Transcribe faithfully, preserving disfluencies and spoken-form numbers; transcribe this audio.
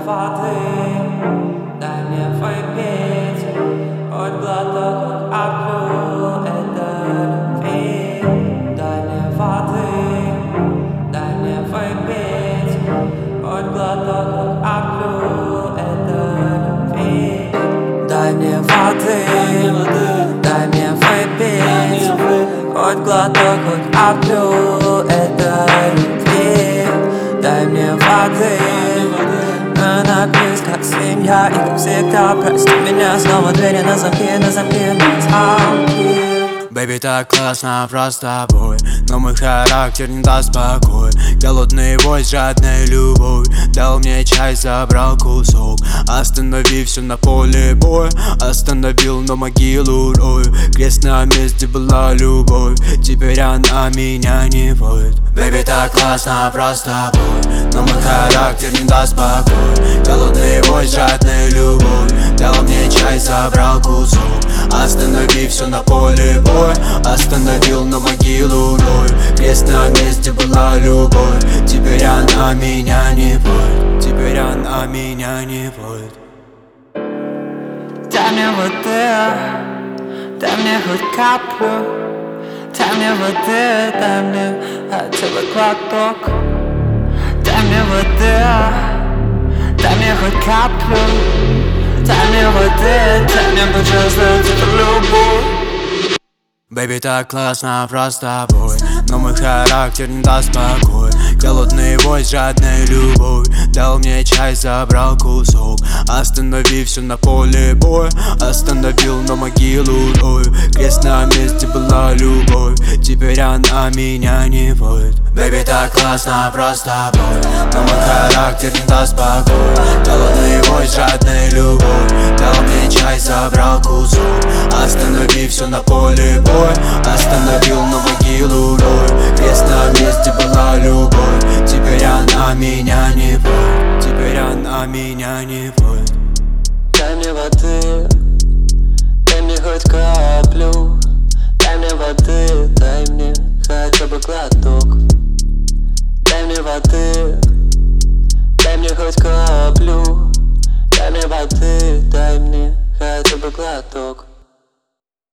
воды, дай мне выпить хоть глоток, хоть каплю этой любви. Дай мне воды, дай мне выпить хоть глоток, хоть каплю этой любви. Дай мне воды, дай мне выпить хоть глоток, хоть каплю этой любви. Дай мне воды, она напьюсь как свинья, и как всегда прости меня. Снова двери на замке, на замке, на замке. Бэйби, так классно просто с тобой, но мой характер не даст покой. Голодный войс, жадная любовь, дал мне чай, забрал кусок. Останови все на поле боя, остановил на могилу рою. Крест на месте была любовь, теперь она меня не воет. Бэйби, так классно просто с тобой, но мой характер не даст покой. Голодный войс, жадная любовь, дал мне чай, забрал кусок. Останови все на поле боя, остановил на могилу рой. Крест на месте была любовь, теперь она меня не воет. Теперь она меня не воет. Дай мне воды, дай мне хоть каплю. Дай мне воды, дай мне хотя бы глоток. Дай мне воды, дай мне хоть каплю. Дай мне воды, дай мне почувствовать эту любовь. Бэйби, так классно просто с тобой, но мой характер не даст покой. Голодный войс, жадная любовь, дал мне чай, забрал кусок. Останови все на поле боя, остановил на могилу рою. Крест на месте была любовь, теперь она меня не воет. Бэйби, так классно просто с тобой, но мой характер не даст покой. Голодный войс, жадная любовь, дал мне чай, забрал кусок. Останови все на поле боя, остановил на могилу рой. Крест на месте была любовь, теперь она меня не воет. Теперь она меня не воет. Дай мне воды, дай мне хоть каплю. Дай мне воды, дай мне хотя бы глоток. Дай мне воды, дай мне хоть каплю. Дай мне воды, дай мне хотя бы глоток.